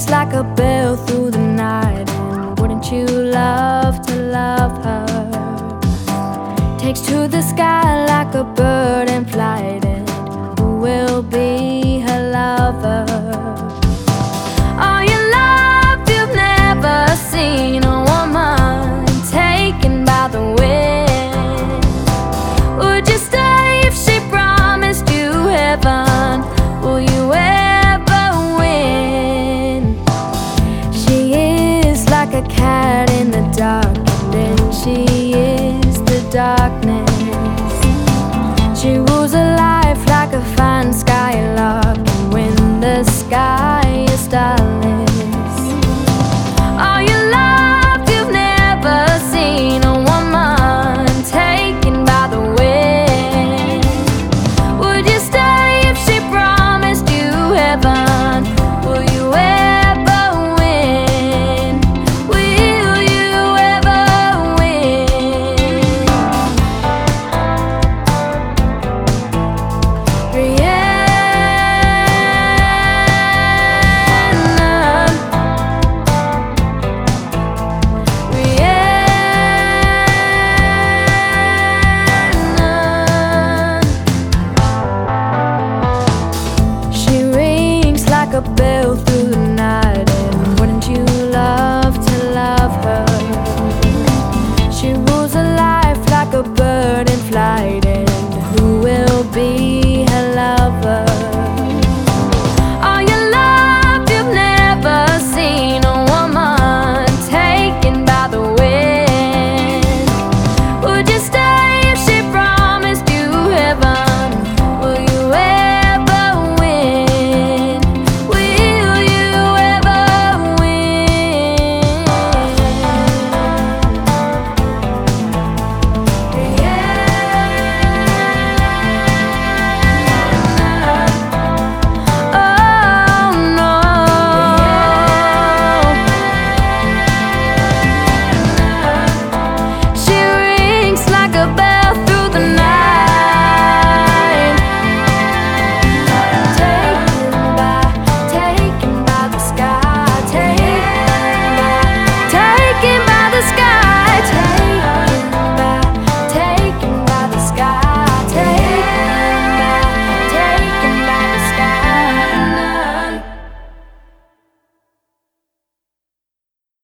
rings like a bell through the night, and wouldn't you love to love her? Takes to the sky like a bird in flight, and who will be her lover? Are you loved? You've never seen a woman taken by the wind. Would you stay if she promised you heaven? Will you ever win? She is like a cat in the dark, and then she is the darkness. She rules her life like a fine skylark, and when the sky is starless. Are you loved? You've never seen a woman taken by the wind. Would you stay if she promised you heaven? Will you ever win? Will you ever win? Rihanna, she rings like a bell through the night, and wouldn't you love to love her? She rules her life like a bird in flight,